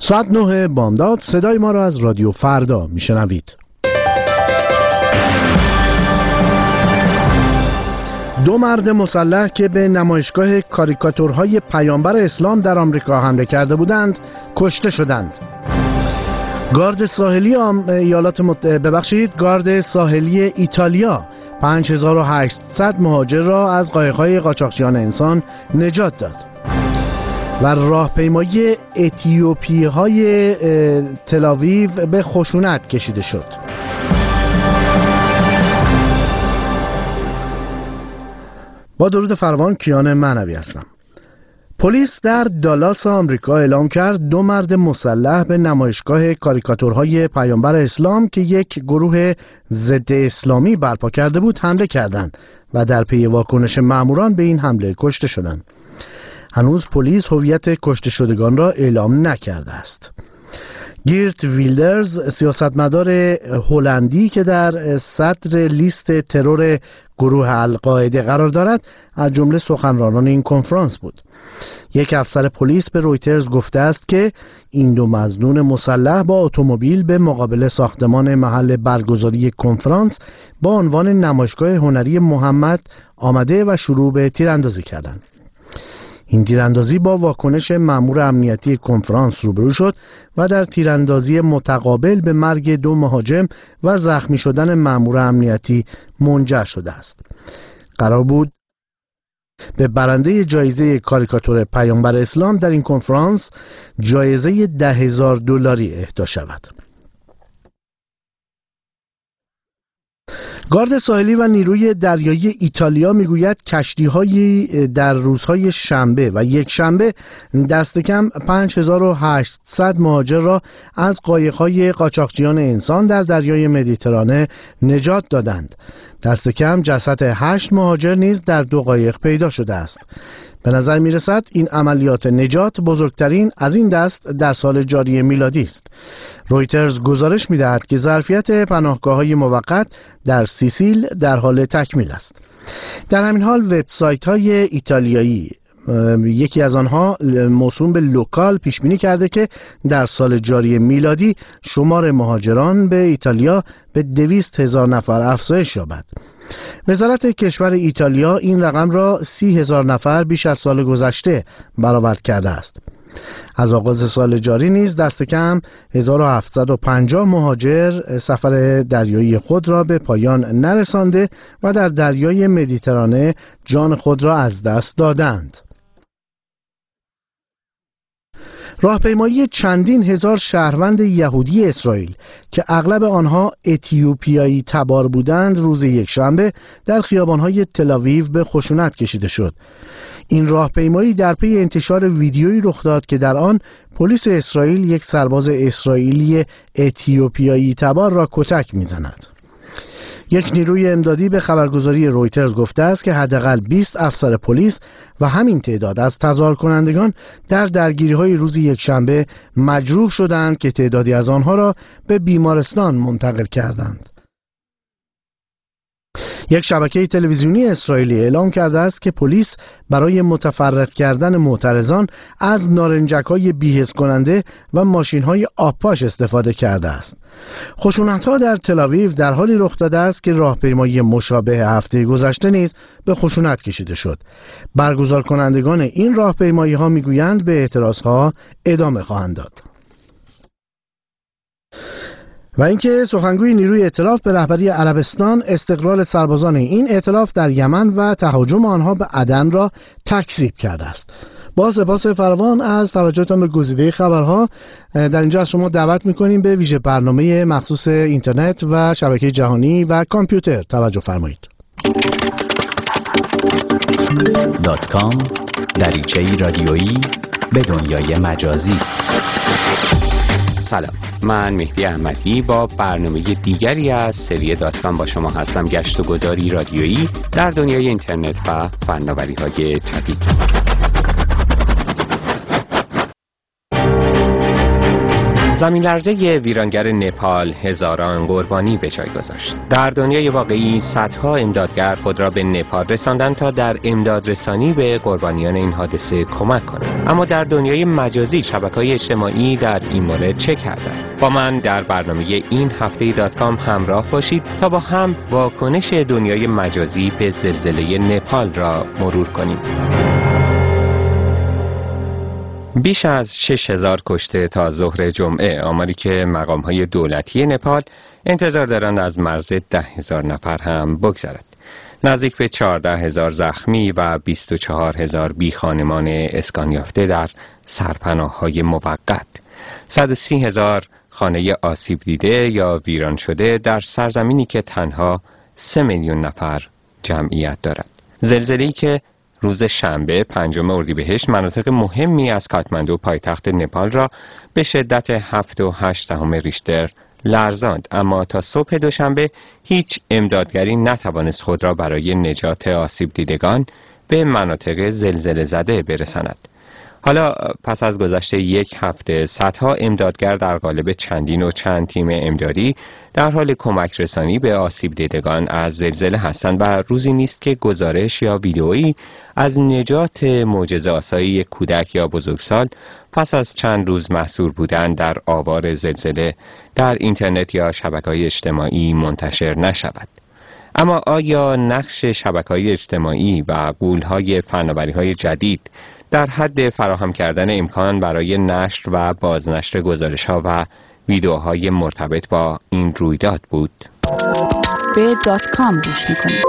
ساعت 9 بامداد صدای ما را از رادیو فردا میشنوید. دو مرد مسلح که به نمایشگاه کاریکاتورهای پیامبر اسلام در آمریکا حمله کرده بودند کشته شدند. گارد ساحلی ایتالیا 5800 مهاجر را از قایق‌های قاچاقچیان انسان نجات داد. و راهپیمایی اتیوپی‌های تل‌آویو به خشونت کشیده شد. با درود فراوان، کیان معنوی هستم. پلیس در دالاس آمریکا اعلام کرد دو مرد مسلح به نمایشگاه کاریکاتورهای پیامبر اسلام که یک گروه ضد اسلامی برپا کرده بود حمله کردند و در پی واکنش ماموران به این حمله کشته شدند. هنوز پلیس هویت کشته شدگان را اعلام نکرده است. گیرت ویلدرز، سیاستمدار هلندی که در صدر لیست ترور گروه القاعده قرار دارد، از جمله سخنرانان این کنفرانس بود. یک افسر پلیس به رویترز گفته است که این دو مظنون مسلح با اتومبیل به مقابل ساختمان محل برگزاری کنفرانس با عنوان نمایشگاه هنری محمد آمده و شروع به تیراندازی کردند. این تیراندازی با واکنش مأمور امنیتی کنفرانس روبرو شد و در تیراندازی متقابل به مرگ دو مهاجم و زخمی شدن مأمور امنیتی منجر شده است. قرار بود به برنده جایزه کاریکاتور پیامبر اسلام در این کنفرانس جایزه $10,000 اهدا شود. گارد ساحلی و نیروی دریایی ایتالیا میگوید کشتی‌هایی در روزهای شنبه و یک شنبه دست کم 5800 مهاجر را از قایق‌های قاچاقچیان انسان در دریای مدیترانه نجات دادند. دست کم جسد 8 مهاجر نیز در 2 قایق پیدا شده است. به نظر میرسد این عملیات نجات بزرگترین از این دست در سال جاری میلادی است. رویترز گزارش می‌دهد که ظرفیت پناهگاه‌های موقت در سیسیل در حال تکمیل است. در همین حال وبسایت‌های ایتالیایی، یکی از آنها موسوم به لوکال، پیش بینی کرده که در سال جاری میلادی شمار مهاجران به ایتالیا به 200,000 نفر افزایش یابد. وزارت کشور ایتالیا این رقم را 30,000 نفر بیش از سال گذشته برآورد کرده است. از آغاز سال جاری نیز دست کم 1750 مهاجر سفر دریایی خود را به پایان نرسانده و در دریای مدیترانه جان خود را از دست دادند. راهپیمایی چندین هزار شهروند یهودی اسرائیل که اغلب آنها اتیوپیایی تبار بودند روز یکشنبه در خیابان‌های تل‌آویو به خشونت کشیده شد. این راهپیمایی در پی انتشار ویدیویی رخ داد که در آن پلیس اسرائیل یک سرباز اسرائیلی اتیوپیایی تبار را کتک می‌زند. یک نیروی امدادی به خبرگزاری رویترز گفته است که حداقل 20 افسر پلیس و همین تعداد از تظاهر کنندگان در درگیری‌های روز یکشنبه مجروح شدند که تعدادی از آنها را به بیمارستان منتقل کردند. یک شبکه تلویزیونی اسرائیلی اعلام کرده است که پلیس برای متفرق کردن معترضان از نارنجک‌های بی‌حس کننده و ماشین‌های آبپاش استفاده کرده است. خشونت‌ها در تل‌آویو در حالی رخ داده است که راهپیمایی مشابه هفته گذشته نیز به خشونت کشیده شد. برگزار کنندگان این راهپیمایی‌ها می‌گویند به اعتراضها ادامه خواهند داد. و اینکه سخنگوی نیروی ائتلاف به رهبری عربستان استقرار سربازان این ائتلاف در یمن و تهاجم آنها به عدن را تکذیب کرده است. با سپاس فراوان از توجهتان به گزیده خبرها، در اینجا از شما دعوت می‌کنیم به ویژه برنامه مخصوص اینترنت و شبکه جهانی و کامپیوتر توجه فرمایید. .com دریچه‌ای رادیویی به دنیای مجازی. سلام، من مهدی احمدی با برنامه دیگری از سری .com با شما هستم. گشت و گذاری رادیویی در دنیای اینترنت و فناوری‌های جدید. زمین‌لرزه ویرانگر نپال هزاران قربانی به جای گذاشت. در دنیای واقعی صدها امدادگر خود را به نپال رساندند تا در امدادرسانی به قربانیان این حادثه کمک کنند. اما در دنیای مجازی شبکه‌های اجتماعی در این مورد چه کردند؟ با من در برنامه این هفته .com همراه باشید تا با هم واکنش دنیای مجازی به زلزله نپال را مرور کنیم. بیش از 6000 کشته تا ظهر جمعه، آماری که مقام‌های دولتی نپال انتظار دارند از مرز 10,000 نفر هم بگذرد. نزدیک به 14,000 زخمی و 24,000 بیخانمان اسکان یافته در سرپناه‌های موقت. 130,000 خانه آسیب دیده یا ویران شده در سرزمینی که تنها 3 میلیون نفر جمعیت دارد. زلزله‌ای که روز شنبه 5 اردیبهشت مناطق مهمی از کاتماندو پایتخت نپال را به شدت 7.8 ریشتر لرزاند، اما تا صبح دوشنبه هیچ امدادگری نتوانست خود را برای نجات آسیب دیدگان به مناطق زلزله زده برساند. حالا پس از گذشت یک هفته صدها امدادگر در قالب چند تیم امدادی در حال کمک رسانی به آسیب دیدگان از زلزله هستند و روزی نیست که گزارش یا ویدئویی از نجات معجزه‌آسای یک کودک یا بزرگسال پس از چند روز محصور بودن در آوار زلزله در اینترنت یا شبکه‌های اجتماعی منتشر نشود. اما آیا نقش شبکه‌های اجتماعی و غول‌های فناوری‌های جدید در حد فراهم کردن امکان برای نشر و بازنشر گزارش‌ها و ویدئوهای مرتبط با این رویداد بود؟ به .com گوش می‌کنید.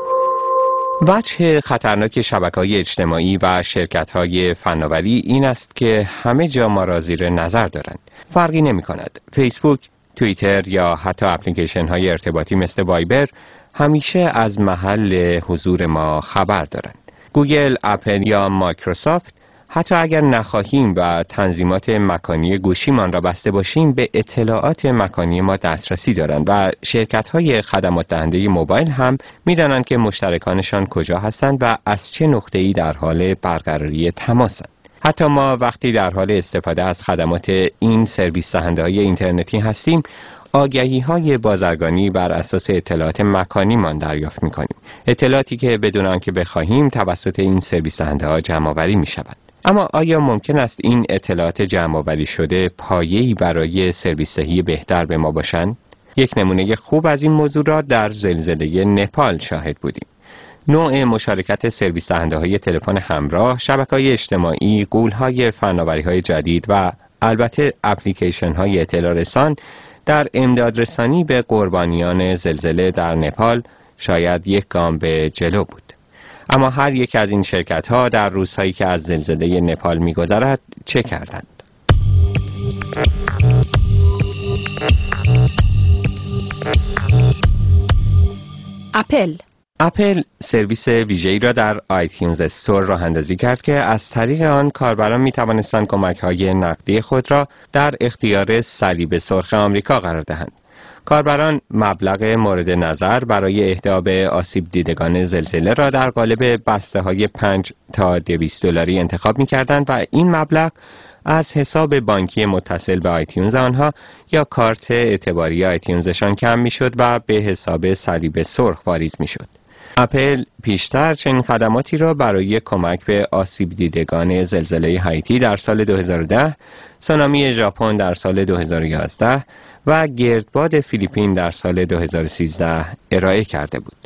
وجه خطرناک شبکه‌های اجتماعی و شرکت‌های فناوری این است که همه جا ما را زیر نظر دارند. فرقی نمی‌کند فیسبوک، توییتر یا حتی اپلیکیشن‌های ارتباطی مثل وایبر همیشه از محل حضور ما خبر دارند. گوگل، اپل یا مایکروسافت حتی اگر نخواهیم و تنظیمات مکانی گوشیمان را بسته باشیم به اطلاعات مکانی ما دسترسی دارند و شرکت‌های خدمات دهنده موبایل هم می‌دانند که مشترکانشان کجا هستند و از چه نقطه‌ای در حال برقراری تماسند. حتی ما وقتی در حال استفاده از خدمات این سرویس دهنده‌های اینترنتی هستیم، آگهی‌های بازرگانی بر اساس اطلاعات مکانیمان دریافت می‌کنیم. اطلاعاتی که بدون آنکه بخواهیم توسط این سرویس دهنده‌ها جمع‌آوری می‌شود. اما آیا ممکن است این اطلاعات جمع‌آوری شده پایه‌ای برای سرویس دهی بهتر به ما باشند؟ یک نمونه خوب از این موضوع را در زلزله نپال شاهد بودیم. نوع مشارکت سرویس دهنده‌های تلفن همراه، شبکه‌های اجتماعی، غول‌های فناوری‌های جدید و البته اپلیکیشن‌های اطلاع رسان در امدادرسانی به قربانیان زلزله در نپال شاید یک گام به جلو بود. اما هر یک از این شرکت‌ها در روزهایی که از زلزله نپال می‌گذرد چه کردند؟ اپل سرویس ویژه‌ای را در آیتیونز استور راه اندازی کرد که از طریق آن کاربران می‌توانستند کمک‌های نقدی خود را در اختیار صلیب سرخ آمریکا قرار دهند. کاربران مبلغ مورد نظر برای اهدا به آسیب دیدگان زلزله را در قالب بسته‌های 5 تا 200 دلاری انتخاب می‌کردند و این مبلغ از حساب بانکی متصل به آیتیونز آنها یا کارت اعتباری آیتیونزشان کم می‌شد و به حساب صلیب سرخ واریز می‌شد. اپل پیشتر چنین خدماتی را برای کمک به آسیب دیدگان زلزله هایتی در سال 2010، سونامی ژاپن در سال 2011 و گردباد فیلیپین در سال 2013 ارائه کرده بود.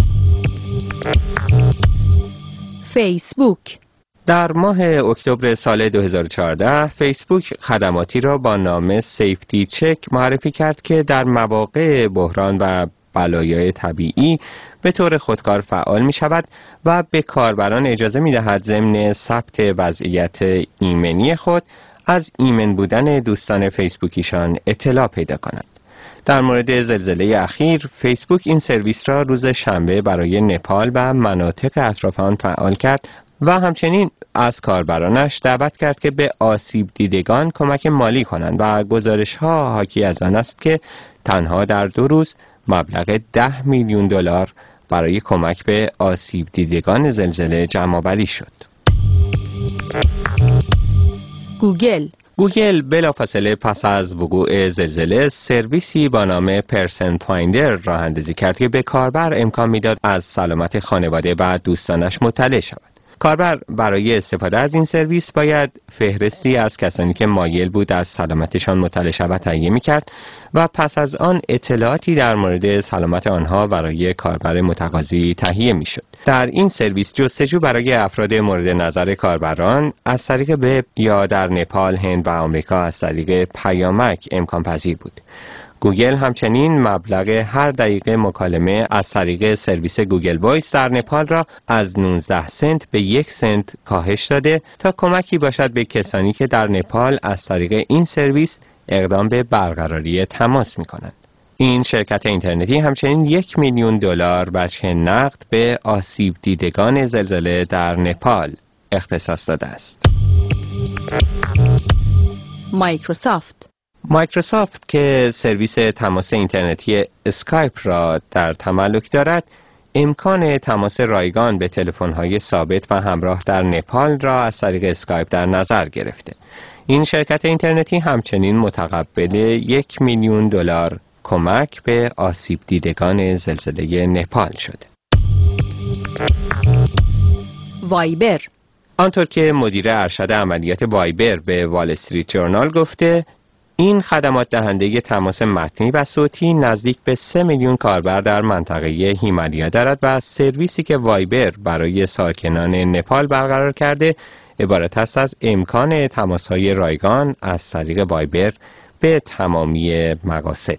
فیسبوک در ماه اکتبر سال 2014 فیسبوک خدماتی را با نام سیفتی چک معرفی کرد که در مواقع بحران و بلایای طبیعی به طور خودکار فعال می شود و به کاربران اجازه می دهد ضمن ثبت وضعیت ایمنی خود از ایمن بودن دوستان فیسبوکیشان اطلاع پیدا کنند. در مورد زلزله اخیر فیسبوک این سرویس را روز شنبه برای نپال و مناطق اطراف آن فعال کرد و همچنین از کاربرانش دعوت کرد که به آسیب دیدگان کمک مالی کنند و گزارش‌ها حاکی از آن است که تنها در 2 روز مبلغ 10 میلیون دلار برای کمک به آسیب دیدگان زلزله جمع‌آوری شد. گوگل بلافاصله پس از وقوع زلزله سرویسی با نام پرسن فایندر راه اندازی کرد که به کاربر امکان میداد از سلامت خانواده و دوستانش مطلع شود. کاربر برای استفاده از این سرویس باید فهرستی از کسانی که مایل بود از سلامتشان مطلع شود تهیه می‌کرد و پس از آن اطلاعاتی در مورد سلامت آنها برای کاربر متقاضی تهیه می‌شد. در این سرویس جستجو برای افراد مورد نظر کاربران از طریق وب یا در نپال، هند و آمریکا از طریق پیامک امکان پذیر بود. گوگل همچنین مبلغ هر دقیقه مکالمه از طریق سرویس گوگل وایس در نپال را از 19 سنت به 1 سنت کاهش داده تا کمکی باشد به کسانی که در نپال از طریق این سرویس اقدام به برقراری تماس می‌کنند. این شرکت اینترنتی همچنین $1,000,000 وجه نقد به آسیب دیدگان زلزله در نپال اختصاص داده است. مایکروسافت که سرویس تماس اینترنتی اسکایپ را در تملک دارد، امکان تماس رایگان به تلفن‌های ثابت و همراه در نپال را از طریق اسکایپ در نظر گرفته. این شرکت اینترنتی همچنین متقبل $1,000,000 کمک به آسیب دیدگان زلزله نپال شده. وایبر. آنطور که مدیر ارشد عملیات وایبر به وال استریت جورنال گفته، این خدمات دهنده تماس متنی و صوتی نزدیک به 3 میلیون کاربر در منطقه هیمالیا دارد و سرویسی که وایبر برای ساکنان نپال برقرار کرده عبارت است از امکان تماس‌های رایگان از طریق وایبر به تمامی مقاصد.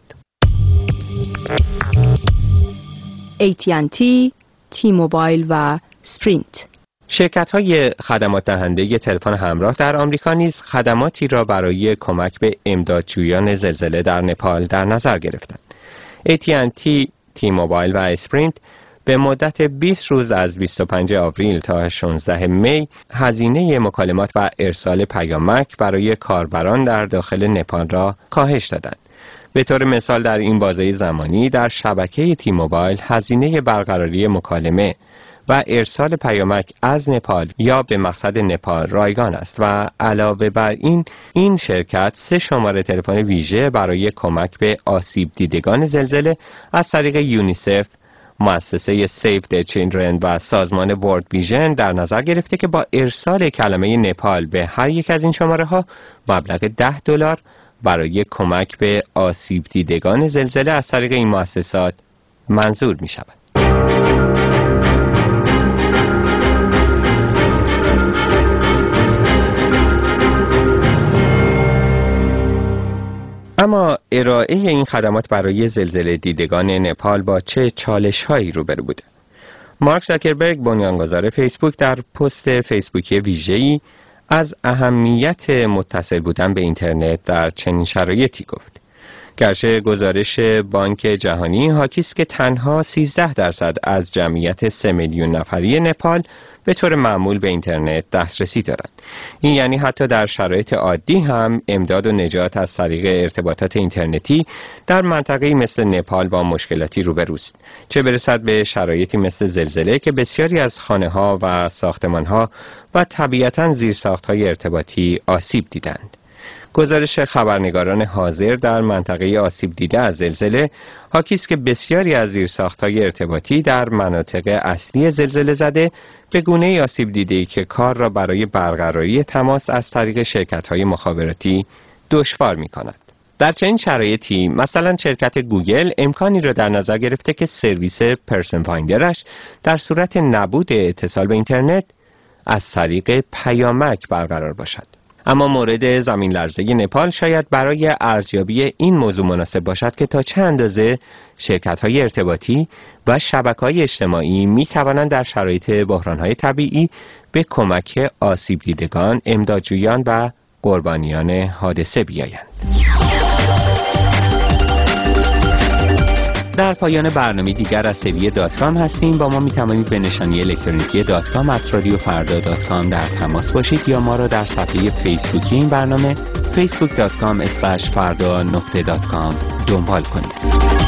AT&T، تی موبایل و اسپرینت. شرکت‌های خدمات دهنده تلفن همراه در آمریکا نیز خدماتی را برای کمک به امدادجویان زلزله در نپال در نظر گرفتند. AT&T، تی موبایل و اسپرینت به مدت 20 روز از 25 آوریل تا 16 می هزینه مکالمات و ارسال پیامک برای کاربران در داخل نپال را کاهش دادند. به طور مثال در این بازه زمانی در شبکه تی موبایل هزینه برقراری مکالمه و ارسال پیامک از نپال یا به مقصد نپال رایگان است و علاوه بر این شرکت 3 شماره تلفن ویژه برای کمک به آسیب دیدگان زلزله از طریق یونیسف، مؤسسه سیو د چیلدرن و سازمان ورلد ویژن در نظر گرفته که با ارسال کلمه نپال به هر یک از این شماره ها مبلغ $10 برای کمک به آسیب دیدگان زلزله از طریق این مؤسسات منظور می شود. اما ارائه این خدمات برای زلزله دیدگان نپال با چه چالش‌هایی روبرو بوده؟ مارک زاکربرگ بنیانگذار فیسبوک در پست فیسبوکی ویژه‌ای از اهمیت متصل بودن به اینترنت در چنین شرایطی گفت. گرچه گزارش بانک جهانی حاکی است که تنها 13% از جمعیت 3 میلیون نفری نپال به طور معمول به اینترنت دسترسی دارند. این یعنی حتی در شرایط عادی هم امداد و نجات از طریق ارتباطات اینترنتی در منطقه‌ای مثل نپال با مشکلاتی روبروست، چه برسد به شرایطی مثل زلزله که بسیاری از خانه‌ها و ساختمان‌ها و طبیعتاً زیرساخت‌های ارتباطی آسیب دیدند. گزارش خبرنگاران حاضر در منطقه آسیب دیده از زلزله حاکی است که بسیاری از زیرساخت‌های ارتباطی در مناطق اصلی زلزله زده به گونه‌ای آسیب دیده‌ای که کار را برای برقراری تماس از طریق شرکت‌های مخابراتی دشوار می‌کند. در چنین شرایطی مثلا شرکت گوگل امکانی را در نظر گرفته که سرویس پرسن فایندرش در صورت نبود اتصال به اینترنت از طریق پیامک برقرار باشد. اما مورد زمین لرزه نپال شاید برای ارزیابی این موضوع مناسب باشد که تا چه اندازه شرکت‌های ارتباطی و شبکه‌های اجتماعی می‌توانند در شرایط بحران‌های طبیعی به کمک آسیب دیدگان، امدادجویان و قربانیان حادثه بیایند. در پایان برنامه دیگر از سری .com هستیم. با ما می توانید به نشانی الکترونیکی .com@radiofarda.com در تماس باشید یا ما را در صفحه فیسبوکی این برنامه facebook.com/farda.com دنبال کنید.